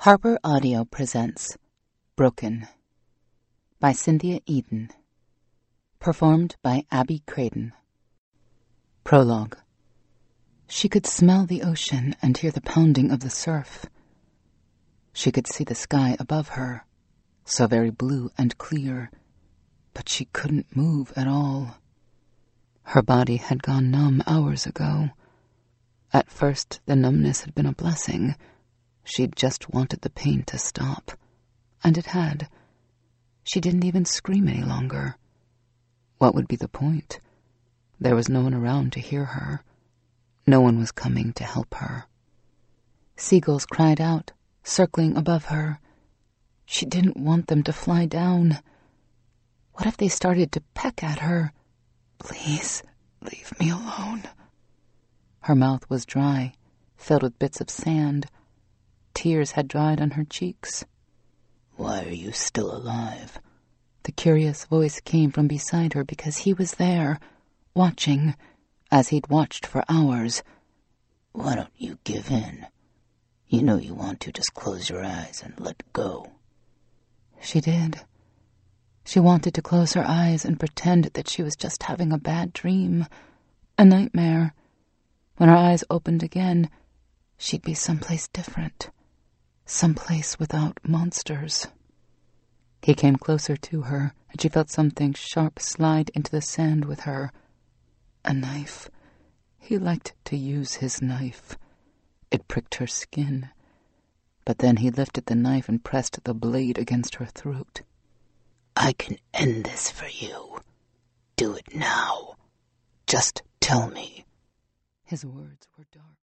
Harper Audio presents Broken by Cynthia Eden. Performed by Abby Craden. Prologue. She could smell the ocean and hear the pounding of the surf. She could see the sky above her, so very blue and clear, but she couldn't move at all. Her body had gone numb hours ago. At first, the numbness had been a blessing. She'd just wanted the pain to stop, and it had. She didn't even scream any longer. What would be the point? There was no one around to hear her. No one was coming to help her. Seagulls cried out, circling above her. She didn't want them to fly down. What if they started to peck at her? Please, leave me alone. Her mouth was dry, filled with bits of sand. Tears had dried on her cheeks. "Why are you still alive?" The curious voice came from beside her because he was there, watching, as he'd watched for hours. "Why don't you give in? You know you want to. Just close your eyes and let go." She did. She wanted to close her eyes and pretend that she was just having a bad dream, a nightmare. When her eyes opened again, she'd be someplace different. Someplace without monsters. He came closer to her, and she felt something sharp slide into the sand with her. A knife. He liked to use his knife. It pricked her skin. But then he lifted the knife and pressed the blade against her throat. "I can end this for you. Do it now. Just tell me." His words were dark.